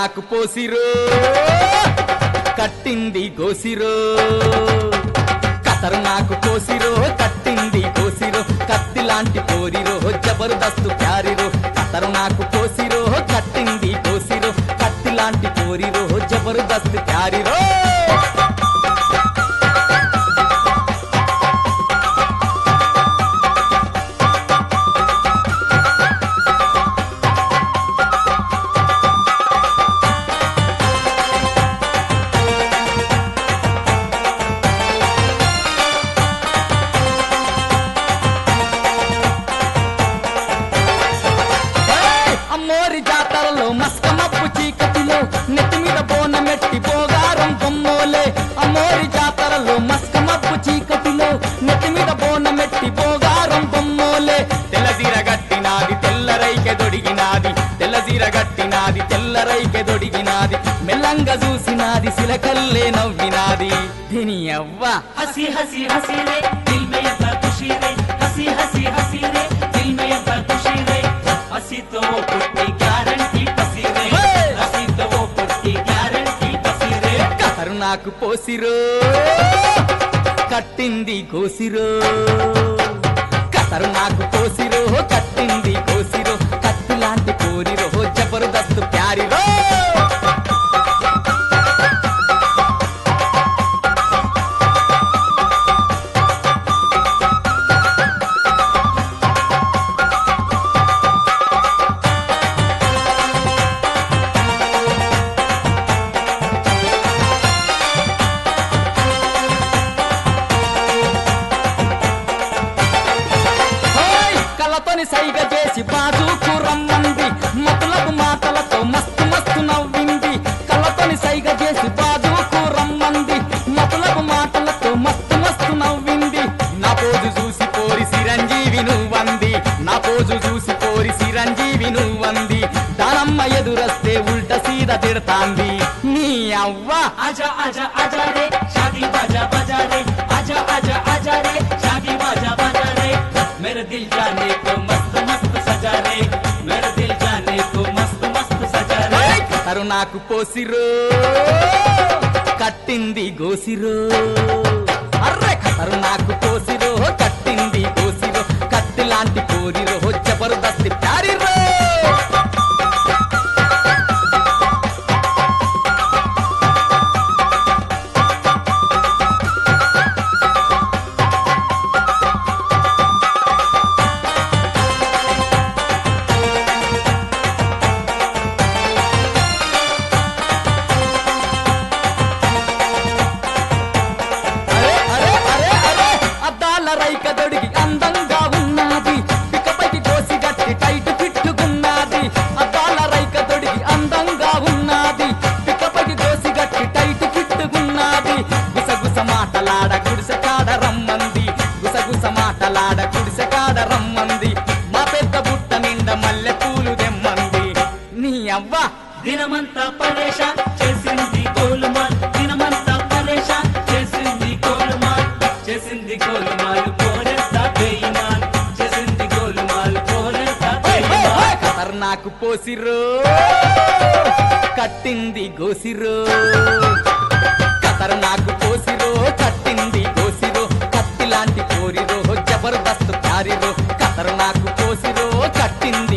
నాకు పోసిరో కట్టింది గోసిరో కతరు నాకు పోసిరో కట్టింది గోసిరో కత్తి లాంటి పోరిరో జబర్దస్తు ప్యారిరో కతరు నాకు పోసిరో కట్టింది గోసిరో కత్తి లాంటి పోరిరో జబర్దస్తు ప్యారిరో అమ్మోరి జాతరలో మస్కమప్పు చీకటిలో నెత్తి మీద బోనమెట్టి పోగారం బొమ్మోలే అమ్మోరి జాతరలో మస్కమప్పు చీకటిలో నెత్తి మీద బోనమెట్టి పోగారం బొమ్మోలే తెల్లజీర గట్టినాది తెల్లరైకె దొడిగినాది తెల్లజీర గట్టినాది తెల్లరైకె దొడిగినాది మెల్లంగా చూసినాది సిలకల్లే నవ్వినాది దీని అవ్వ हंसी हंसी हंसी रे दिल में ये खुशी रे हंसी हंसी हंसी रे दिल में ये खुशी रे हंसी तो वो पुट्टी गारंटी पसी रे हंसी तो वो पुट्टी गारंटी पसी रे కతరు నాకు పోసిరో కట్టింది గోసిరో కతరు నాకు పోసిరో కట్టింది గోసిరో కత్తి లాంటి కోరిరో జబర్దస్తు ప్యారిరో కళ్ళతోని సైగ చేసి బాజుకు రమ్మంది మతులకు మాటలతో మస్తు మస్తు నవ్వింది కళ్ళతోని సైగ చేసి బాజుకు రమ్మంది మతులకు మాటలతో మస్తు మస్తు నవ్వింది నా పోజు చూసి పోరి చిరంజీవి నువ్వంది నా పోజు చూసి పోరి చిరంజీవి నువ్వంది దానమ్మ ఎదురస్తే ఉల్ట సీద తిడతాంది నీ అవ్వ आजा आजा आजा रे शादी बाजा बाजा रे आजा आजा आजा रे शादी बाजा बाजा रे मेरे दिल जाने को मस्त मस्त सजा रे मेरे दिल जाने को मस्त मस्त सजा रे కతరు నాకు పోసిరో కట్టింది గోసిరో అర్రే కతరు నాకు పోసిరో కట్టింది గోసిరో కత్తి లాంటి కోరిరో జబర్దస్త్ ప్యారిరో అరే అరే అరే అరే అద్దాల రైక దొడిగి అందంగా ఉన్నది పికపైకి కోసి గట్టి టైట్ ఫిట్టుకున్నది అద్దాల రైక దొడిగి అందంగా ఉన్నది పికపైకి కోసి గట్టి టైట్ ఫిట్టుకున్నది గుసగుస మాటలాడ గుడిసె కాడ రమ్మంది గుసగుస మాటలాడ గుడిసె కాడ రమ్మంది మా పెద్ద బుట్ట నిండా మల్లె పూలు దెమ్మంది నీ అవ్వ దినమంతా పరేషాన్ చేసింది గోలుమాల్ దినమంతా పరేషాన్ చేసింది గోలుమాల్ చేసింది గోలుమాల్ కోరెంతా బేయిమాన్ చేసింది గోలుమాల్ కోరెంతా బేయిమాన్ కతర్ నాకు పోసిరో కట్టింది గోసిరో కతర్ నాకు పోసిరో కట్టింది గోసిరో కత్తి లాంటి కోరిరో జబర్దస్త్ ప్యారిరో కతర్ నాకు పోసిరో కట్టింది